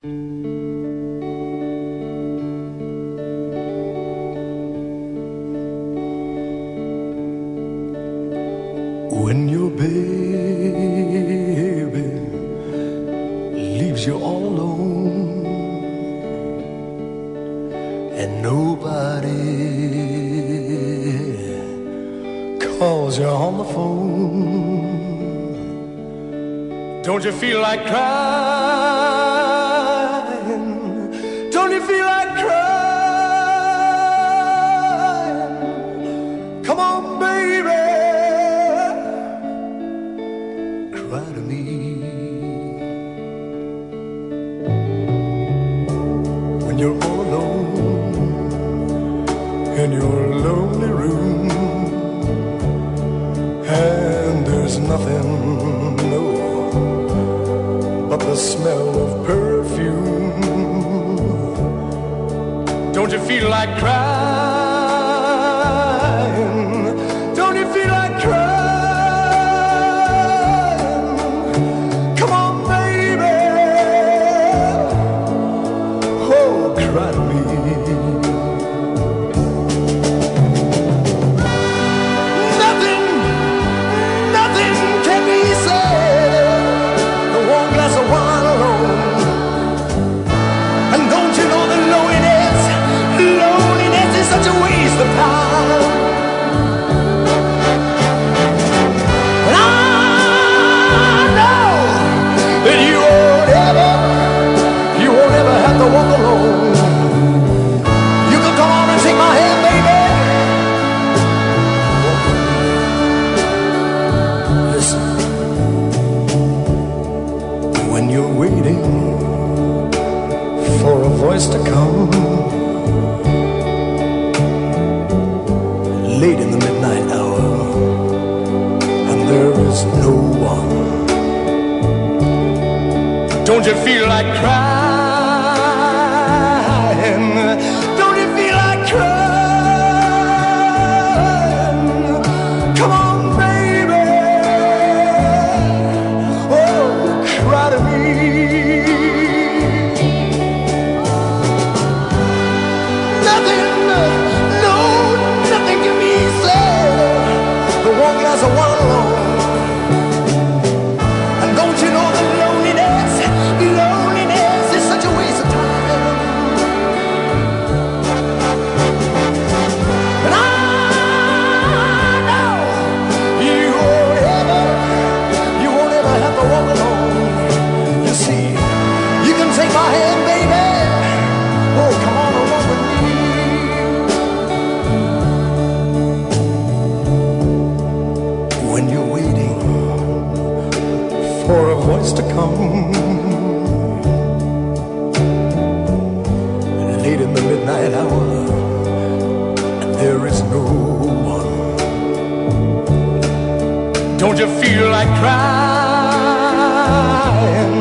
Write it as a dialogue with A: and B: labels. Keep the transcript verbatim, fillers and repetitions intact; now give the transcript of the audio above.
A: When your baby leaves you all alone and nobody calls you on the phone, don't you feel like crying? Don't you feel like crying? Come on, baby, cry to me. When you're all alone in your lonely room and there's nothing, no, but the smell of perfume, don't you feel like crying? Don't you feel like crying? Come on, baby, oh, cry to me. Nothing, nothing can be said, the one glass of wine alone. And don't you know that loneliness, loneliness is such a waste of time. And I know that you won't ever, you won't ever have to walk alone. You can come on and take my hand, baby. Listen, when you're waiting for a voice to come late in the midnight hour and there is no one, don't you feel like crying? Don't you feel like crying? Come on, baby, oh, cry to me. Nothing, no, nothing can be said, the one glass of wine alone. And don't you know that loneliness, loneliness is such a waste of time. And I know you won't ever, you won't ever have to walk alone. You see, you can take my hand, baby. Oh, come on and walk with me. When you're waiting for a voice to come late in the midnight hour and there is no one, don't you feel like crying?